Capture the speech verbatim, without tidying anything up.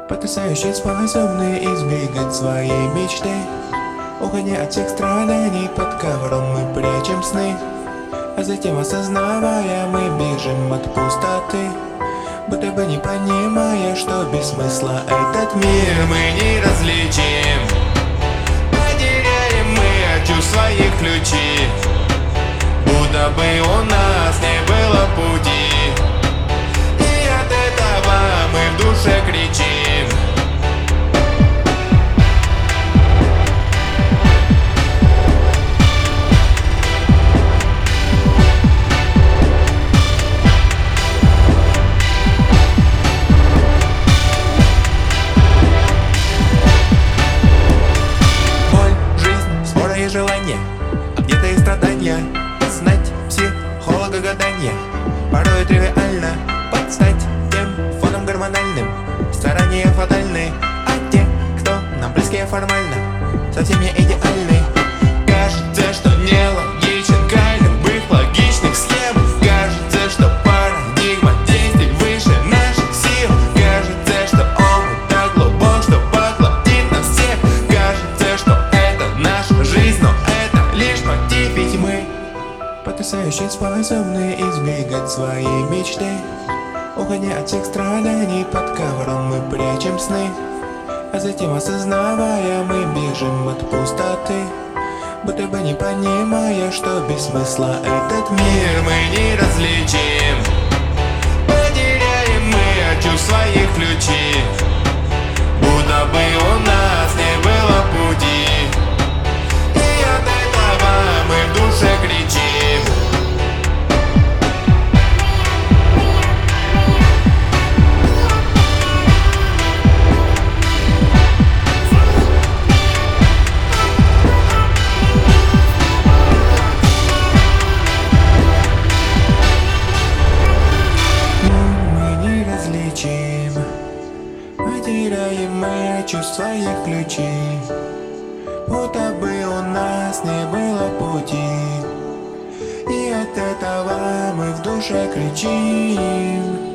Потрясающе способны избегать своей мечты, уходя от всех страданий, под ковром мы прячем сны, а затем, осознавая, мы бежим от пустоты, будто бы не понимая, что без смысла этот мир мы не различим. Потеряем мы от чувств своих ключи, будто бы у нас не было пути, и от этого мы в душе кричим. Желание, а где-то и страдания, знать психолога гадания, порой тривиально подстать тем фоном гормональным, старания фатальны, а те, кто нам близкие формально, совсем не идеальны. Кажется, что нелогичен край любых логичных схем, кажется, что парадигма действий выше наших сил, кажется, что омут так глубок, что поглотит нас всех, кажется, что это наша жизнь, но это лишь мотив, ведь мы потрясающе способны избегать своей мечты, уходя от всех страданий, под ковром мы прячем сны, а затем, осознавая, мы бежим от пустоты, будто бы не понимая, что без смысла этот мир мы не различим. Потеряем мы от чувств своих ключи, будто бы у нас не было пути, и от этого мы в душе кричим. Потеряем мы чувств своих ключей, будто бы у нас не было пути, и от этого мы в душе кричим.